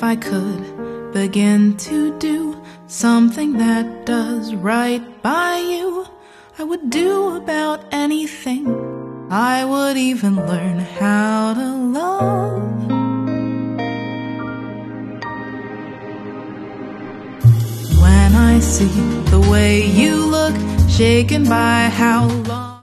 I could begin to do something that does right by you, I would do about anything. I would even learn how to love. When I see the way you look, shaken by how long